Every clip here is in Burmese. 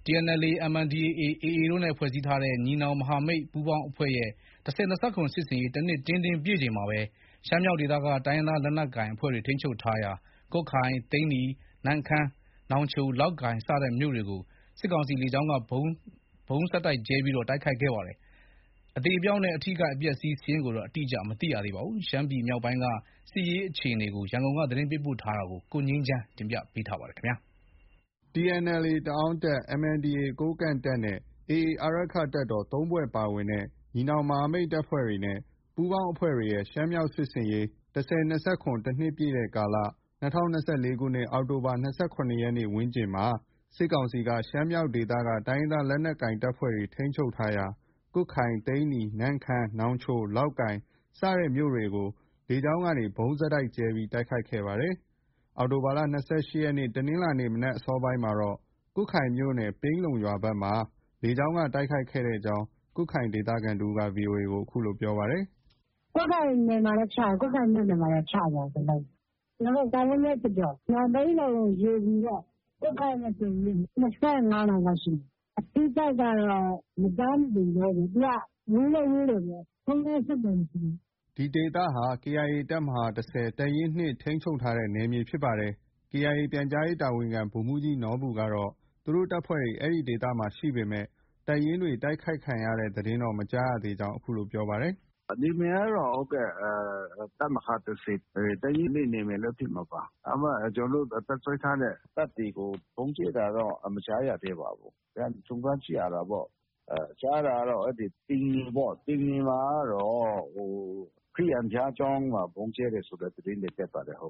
TNLA, MNDAA, AA တို့နဲ့ဖွဲ့စည်းထားတဲ့ညီနောင်မဟာမိတ်ပူးပေါင်းအဖွဲ့ရဲ့10-20စစ်ဆင်ရေးတစ်နှစ်တင်းတင်းပြည့်ချိန်မှာပဲ ရှမ်းမြောက်ဒေသကတိုင်းရင်းသားလက်နက်ကိုင်အဖွဲ့တွေထိန်းချုပ်ထားရာကွတ်ခိုင်၊ သိန္နီ၊ နမ့်ခမ်း၊ နောင်ချို၊ လောက်ကိုင်စတဲ့မြို့တွေကိုစစ်ကောင်စီလေကြောင်းကဗုံးဆက်တိုက်ကြဲပြီးတိုက်ခိုက်ခဲ့ပါတယ်။ အသေအပျောက်နဲ့အထိအခိုက်အပျက်အစီးစာရင်းကိုတော့အတိအကျမသိရသေးပါဘူး။ ရှမ်းပြည်မြောက်ပိုင်းကစစ်ရေးအခြေအနေကိုရန်ကုန်ကသတင်းပေးပို့ထားတာကိုကိုငြိမ်းချမ်းတင်ပြပေးထားပါတယ်။ TNLA တအာင်းတပ်၊ MNDAA ကိုးကန့်တပ်နဲ့ AA အာရက္ခတပ်တော် ၃ ဖွဲ့ပါဝင်တဲ့ ညီနောင်မဟာမိတ်အဖွဲ့တွေနဲ့ ပူးပေါင်းအဖွဲ့တွေရဲ့ ရှမ်းမြောက်စစ်ဆင်ရေး 10-20 တစ်နှစ်ပြည့်တဲ့ကာလ ၂၀၂၄ ခုနှစ် အောက်တိုဘာ ၂၇ ရက်နေ့ ဝန်းကျင်မှာ စစ်ကောင်စီက ရှမ်းမြောက်ဒေသက တိုင်းရင်းသားလက်နက်ကိုင်အဖွဲ့တွေထိန်းချုပ်ထားရာ ကွတ်ခိုင်၊ သိန္နီ၊ နမ့်ခမ်း၊ နောင်ချို၊ လောက်ကိုင် စတဲ့မြို့တွေကို လေကြောင်းကနေ ဗုံးဆက်တိုက်ကြဲပြီးတိုက်ခိုက်ခဲ့ပါတယ်။ အောက်တိုဘာလ ၂၈ ရက်နေ့ တနင်္လာနေ့ မနက်အစောပိုင်းမှာတော့ ကွတ်ခိုင်မြို့နယ် ပိန်းလုံရွာဘက်မှာ လေကြောင်းက တိုက်ခိုက်ခဲ့ကြောင်း ကွတ်ခိုင်ဒေသခံတစ်ဦးက VOA ကို အခုလို ပြောပါတယ်။ “ကွတ်ခိုင်နယ်မှာတော့ချတယ်။ ကွတ်ခိုင်မြို့နယ်မှာတော့ ချသွားတယ်တစ်လုံး။ ကျနော်တို့ ပတ်ဝန်းကျင်တကျော် ပိန်းလုံရေပူပေါ့။ ကွတ်ခိုင်နဲ့ဆိုရင် 25မိုင်လောက်ရှိမယ်။ အထိအခိုက်ကတော့ မကြားမသိဘူး။ သူက ဝေးလည်း ဝေးတယ်ဗျ။ ဖုန်းလည်း အဆက်အသွယ်မရှိဘူး။ ” ဒီဒေသဟာ KIA တပ်မဟာ ၁၀ တပ်ရင်း ၂ ထိန်းချုပ်ထားတဲ့နယ်မြေဖြစ်ပါတယ်။ KIA ပြန်ကြားရေးတာဝန်ခံ ဗိုလ်မှူးကြီးနော်ဘူကတော့ သူတို့တပ်ဖွဲ့တွေ အဲဒီဒေသမှာရှိပေမဲ့ တပ်ရင်းတွေတိုက်ခိုက်ခံရတဲ့သတင်းတော့ မကြားရသေးကြောင်း အခုလို ပြောပါတယ်။ “နယ်မြေကတော့ တပ်မဟာ ၁၀ တပ်ရင်း ၂ နယ်မြေလည်း ဖြစ်မှာပါ။ ဒါပေမဲ့ ကျနော်တို့ တပ်စွဲထားတဲ့တပ်တွေကို ဗုံးကြဲတာတော့ မကြားရသေးပါဘူး။ ပြန်စုံစမ်းကြည့်ရတာပေါ့။ ကြားတာကတော့ သိန္နီပေါ့။ သိန္နီမှာကတော့ ခရစ်ယာန်ဘုရားကျောင်းမှာ ဗုံးကြဲတယ်ဆိုတဲ့သတင်းတွေ တက်ပါတယ်။ ”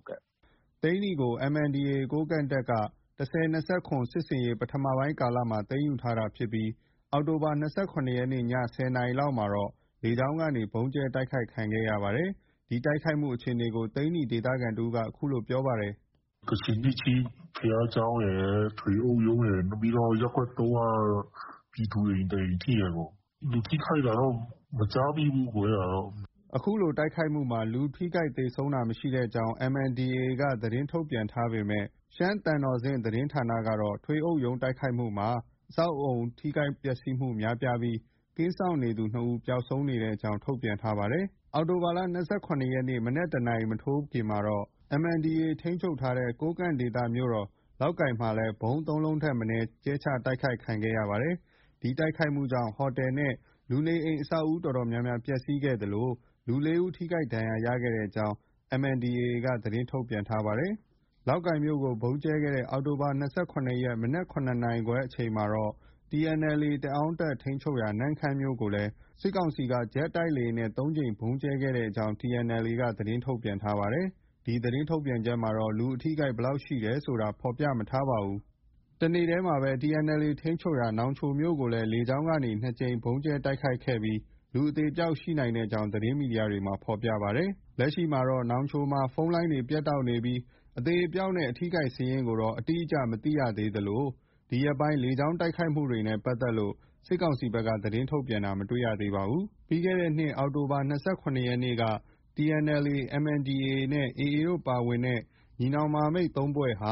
သိန္နီကို MNDAA ကိုးကန့်တပ်က 10-20 စစ်ဆင်ရေးပထမပိုင်းကာလမှာ သိမ်းယူထားတာဖြစ်ပြီး အောက်တိုဘာ ၂၇ ရက်နေ့ ည ၁၀ နာရီလောက်မှာတော့ လေကြောင်းကနေ ဗုံးကြဲတိုက်ခိုက်ခံခဲ့ရပါတယ်။ ဒီတိုက်ခိုက်မှုအခြေအနေကို သိန္နီဒေသခံတစ်ဦးက အခုလို ပြောပါတယ်။ “ကချင်နှစ်ခြင်းဘုရားကျောင်းရယ်၊ ထွေအုပ်ရုံးရယ်။ နောက်ပြီးတော့ ရပ်ကွက် ၃ က ပြည်သူအိမ်တစ်အိမ်ထိတယ်။ လူထိခိုက်တာတော့ မကြားမိဘူး။ အဲဒါတော့။ ” အခုလို တိုက်ခိုက်မှုမှာ လူထိခိုက်သေဆုံးတာမရှိကြောင်း MNDAA က သတင်းထုတ်ပြန်ထားပေမဲ့ ရှမ်းသံတော်ဆင့်သတင်းဌာနကတော့ ထွေအုပ်ရုံးတိုက်ခိုက်မှုမှာ အဆောက်အဦထိခိုက်ပျက်ဆီးမှုများပြားပြီး ကင်းစောင့်နေသူ ၂ ဦး ပျောက်ဆုံးနေကြောင်း ထုတ်ပြန်ထားပါတယ်။ အောက်တိုဘာလ ၂၇ ရက်နေ့ မနက် ၁ နာရီမထိုးခင်မှာတော့ MNDAA ထိန်းချုပ်ထားတဲ့ ကိုးကန့်ဒေသမြို့တော် လောက်ကိုင်မှာလည်း ဗုံး ၃ လုံးထက်မနည်းကြဲချတိုက်ခိုက်ခံရပါတယ်။ ဒီတိုက်ခိုက်မှုကြောင့် ဟိုတယ်နဲ့ လူနေအိမ်အဆောက်အဦအတော်များများပျက်ဆီးခဲ့သလို လူ ၄ ဦး ထိခိုက်ဒဏ်ရာရခဲ့ကြောင်း MNDAA က သတင်းထုတ်ပြန်ထားပါတယ်။ လောက်ကိုင်မြို့ကို ဗုံးကြဲခဲ့တဲ့ အောက်တိုဘာ ၂၇ ရက် မနက် ၇ နာရီခွဲအချိန်မှာတော့ TNLA တအာင်းတပ်ထိန်းချုပ်ရာ နမ့်ခမ်းမြို့ကိုလည်း စစ်ကောင်စီက ဂျက်တိုက်လေယာဉ်နဲ့ ၃ ကြိမ်ဗုံးကြဲခဲ့ကြောင်း TNLA က သတင်းထုတ်ပြန်ထားပါတယ်။ ဒီသတင်းထုတ်ပြန်ချက်မှာတော့ လူအထိအခိုက်ဘယ်လောက်ရှိတယ်ဆိုတာ ဖော်ပြမထားပါဘူး။ တနေ့တည်းမှာပဲ TNLA ထိန်းချုပ်ရာ နောင်ချိုမြို့ကိုလည်း လေကြောင်းကနေ ၂ ကြိမ်ဗုံးကြဲတိုက်ခိုက်ခဲ့ပြီး လူအသေအပျောက်ရှိနိုင်ကြောင်း သတင်းမီဒီယာတွေမှာ ဖော်ပြပါတယ်။ လက်ရှိမှာတော့ နောင်ချိုမှာ ဖုန်းလိုင်းတွေ ပြတ်တောက်နေပြီး အသေအပျောက်နဲ့ အထိအခိုက်စာရင်းကိုတော့ အတိအကျ မသိရသေးသလို ဒီရက်ပိုင်း လေကြောင်းတိုက်ခိုက်မှုတွေနဲ့ပတ်သက်လို့ စစ်ကောင်စီဘက်က သတင်းထုတ်ပြန်တာ မတွေ့ရသေးပါဘူး။ ပြီးခဲ့တဲ့နှစ် အောက်တိုဘာ ၂၇ ရက်နေ့က TNLA, MNDAA နဲ့ AA တို့ပါဝင်တဲ့ ညီနောင်မဟာမိတ် ၃ ဖွဲ့ဟာ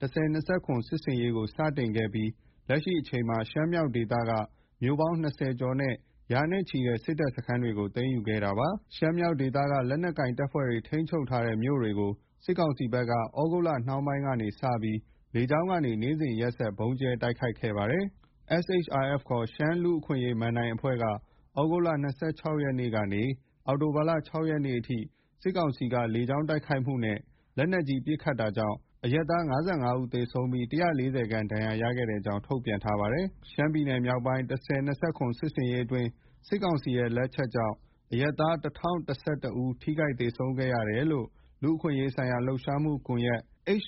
10-20 စစ်ဆင်ရေးကို စတင်ခဲ့ပြီး လက်ရှိအချိန်မှာ ရှမ်းမြောက်ဒေသက မြို့ပေါင်း ၂၀ ကျော်နဲ့ ရာနဲ့ချီတဲ့ စစ်တပ်စခန်းတွေကို သိမ်းယူခဲ့တာပါ။ ရှမ်းမြောက်ဒေသက လက်နက်ကိုင်တပ်ဖွဲ့တွေထိန်းချုပ်ထားတဲ့မြို့တွေကို စစ်ကောင်စီဘက်က သြဂုတ်လနှောင်းပိုင်းကစပြီး လေကြောင်းကနေ နေ့စဉ်ရက်ဆက် ဗုံးကြဲတိုက်ခိုက်ခဲ့ပါတယ်။ SHRF ခေါ် ရှမ်းလူ့အခွင့်အရေးမဏ္ဍိုင်အဖွဲ့က သြဂုတ်လ ၂၆ ရက်နေ့ကနေ အောက်တိုဘာ ၆ ရက်နေ့အထိ စစ်ကောင်စီက လေကြောင်းတိုက်ခိုက်မှုနဲ့ လက်နက်ကြီးပစ်ခတ်တာကြောင့် အရပ်သား ၅၅ ဦးသေဆုံးပြီး ၁၄၀ ခန့် ဒဏ်ရာရခဲ့ကြောင်း ထုတ်ပြန်ထားပါတယ်။ ရှမ်းပြည်နယ်မြောက်ပိုင်း 10-20 စစ်ဆင်ရေးအတွင်း စစ်ကောင်စီရဲ့ လက်ချက်ကြောင့် အရပ်သား ၁,၀၁၁ ဦး ထိခိုက်သေဆုံးခဲ့တယ်လို့ လူ့အခွင့်အရေးဆိုင်ရာလှုပ်ရှားမှုကွန်ရက်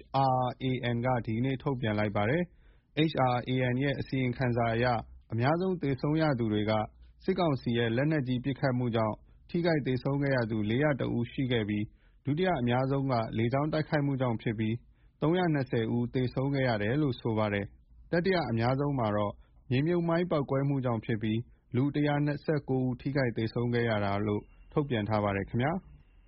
HRAN က ဒီကနေ့ ထုတ်ပြန်လိုက်ပါတယ်။ HRAN ရဲ့ အစီရင်ခံစာအရ အများဆုံးသေဆုံးရသူတွေက စစ်ကောင်စီရဲ့ လက်နက်ကြီးပစ်ခတ်မှုကြောင့် ထိခိုက်သေဆုံးခဲ့သူ ၄၀၁ ဦးရှိခဲ့ပြီး ဒုတိယအများဆုံးက လေကြောင်းတိုက်ခိုက်မှုကြောင့်ဖြစ်ပြီး ၃၂၀ ဦးသေဆုံးခဲ့တယ်လို့ ဆိုပါတယ်။ တတိယအများဆုံးမှာတော့ မြေမြှုပ်မိုင်းပေါက်ကွဲမှုကြောင့်ဖြစ်ပြီး လူ ၁၂၉ ဦး ထိခိုက်သေဆုံးခဲ့တာလို့ ထုတ်ပြန်ထားပါတယ်ခင်ဗျာ။